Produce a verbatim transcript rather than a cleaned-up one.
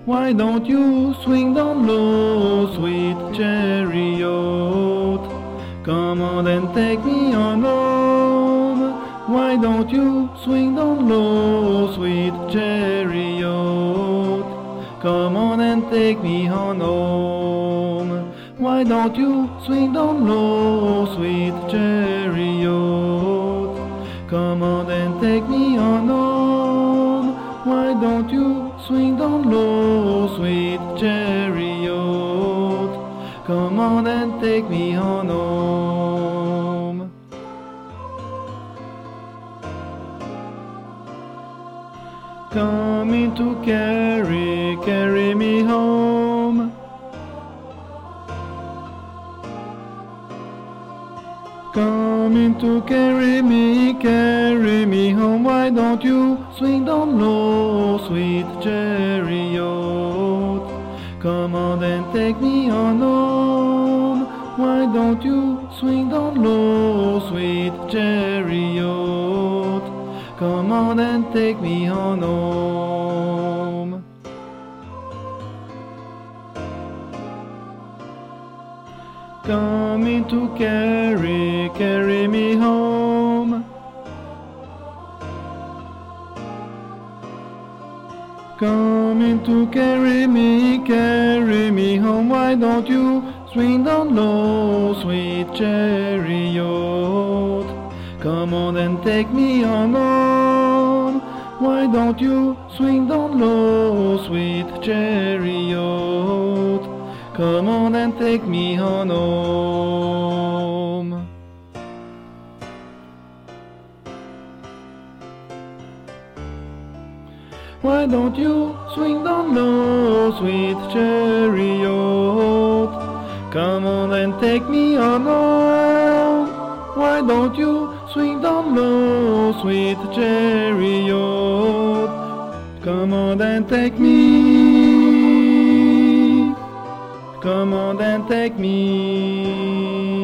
Why don't you swing down low, sweet chariot? Come on and take me on home. Why don't you swing down low, sweet chariot? Come on and take me on home. Why don't you swing down low, sweet chariot? Come on and take me on home. Why don't you swing down low, sweet chariot? Come on and take me on home. Coming to carry, carry me home. Coming to carry me, carry me home. Why don't you swing down low, sweet chariot? Come on and take me on home. Why don't you swing down low, sweet chariot? Come on and take me on home. Coming to carry, carry me home. Coming to carry me, carry me home. Why don't you swing down low, sweet chariot? Come on and take me on home. Why don't you swing down low, sweet chariot? Come on and take me on home. Why don't you swing down low, sweet chariot? Come on and take me on home. Why don't you swing down low, sweet chariot? Come on and take me. Come on and take me.